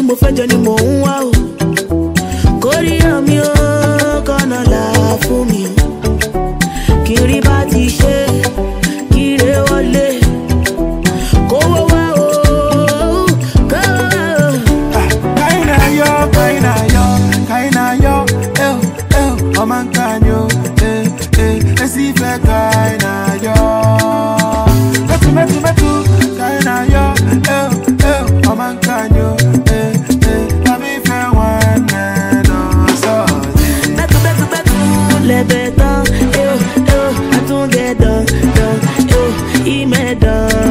mo fẹ́ jẹ ni mò ń wá o. Kórìíra mi ó kọ́nà là fún mi. Kiri bá ti ṣe, kiri wọlé. Kówó wá o, kówó wá o. Kaina yo, ọmọ nǹkan yo, esi fẹ́ kaina yo. Mẹ́tu, kaina yo, ọmọ nǹkan yo, tàbí fẹ́ wọn nẹ́nà sọ́ọ̀dẹ̀. Mẹ́tu, lẹ́bẹ̀ tán, àtúngẹ̀dọ̀, ìmẹ̀dọ̀,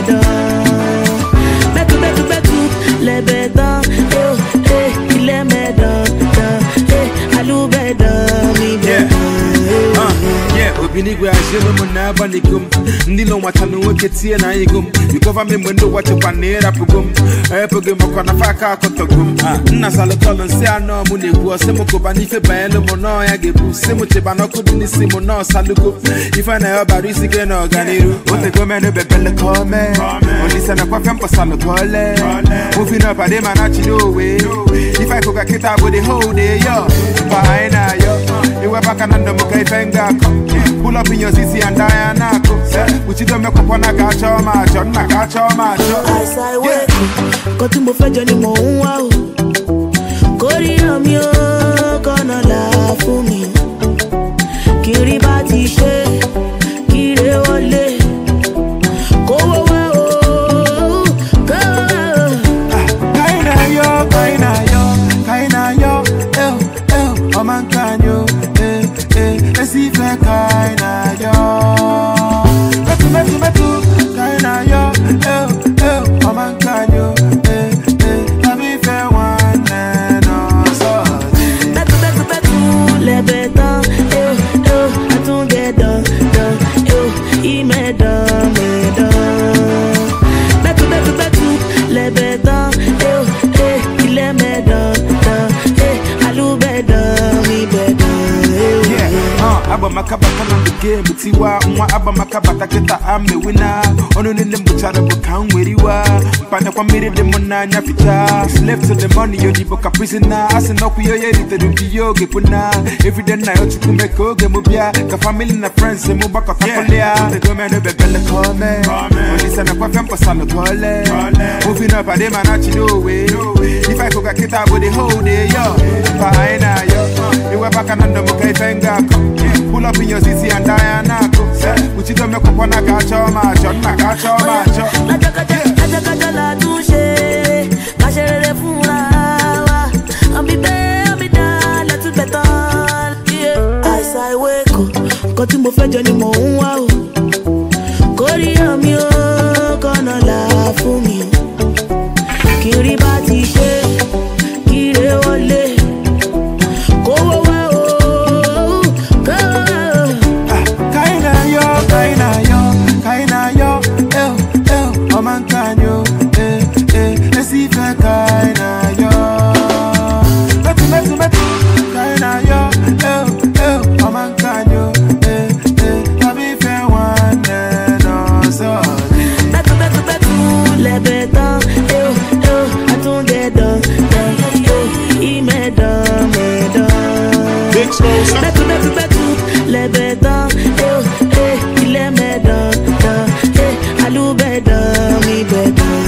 Mẹ́tu, lẹ́bẹ̀ tán, ilẹ̀ mẹ́dọ̀, alúbẹ̀dọ̀, mi bẹ̀dọ̀. Obinigwe ajelo mona banigum ndilo watanu woketie na igum you cover me when do what you panera pugum pugum akona faka kotogum nna sale kolon se ano mu negu osemo ko bani fe baelo mo no ya gebu semo che banoko dini semo no salugo ifa na yo barisi ke no ganiru o te go me no bebele come only sana kwa fempo salo kole moving up ade manachi no way if I go get kita go the whole day yo baina yo iwe baka nando mo kai fenga pull up in your CC and Diana go. Which you don't make up on a catch or match on a catch or match. As I wake, got to move a journey more. Wow, Korea, me, gonna laugh for me. Kiribati, Kiri, Ole, go wow, go. Kaina yo, Oman Kanyo, esi fe kaina yo. Metu, kaina yo, Oman Kanyo, tàbí fẹ́ wọn nẹ́nà sọ́ọ̀dẹ̀. Metu, lẹ́bẹ̀ tán, àtúngẹ̀dọ̀, ìmẹ̀dọ̀, Metu, lẹ́bẹ̀ tán, ilẹ̀ mẹ́dọ̀, alúbẹ̀dọ̀, mi bẹ̀dọ̀. Aba makabata na the game tiwa nwa aba makabata kita ame winner onu ninde mbuchara bukan weriwa mpana kwa miri de mona nya fita slave to the money yo dibo ka prisoner asino ku yo yeri te rubiyo ge puna every day na yo chukume ko ge mubia ka family na friends mu bako takolia te go me no bebele come only sana kwa fempo salo kole moving up ade manachi no way if I go ga kita go the whole day yo baina yo iwe baka nando mo kai fenga pull up in your CC and Diana go. Which you don't make up on a catch or match on a catch or match. Aja la touche, cacher le fura. Ambi da la tout béton. As I wake up, quand tu me fais Johnny mo wow. Korea mi o gonna laugh for me. Kiribati kiri wole. Go Kaina yo, Oman Kanyo, esi fe kaina yo. Metu, kaina yo, Oman Kanyo, tàbí fẹ́ wọn nẹ́nà sọ́ọ̀dẹ̀. Metu, lẹ́bẹ̀ tán, àtúngẹ̀dọ̀, ìmẹ̀dọ̀, Metu, lẹ́bẹ̀ tán, ilẹ̀ mẹ́dọ̀, alúbẹ̀dọ̀, mi bẹ̀dọ̀.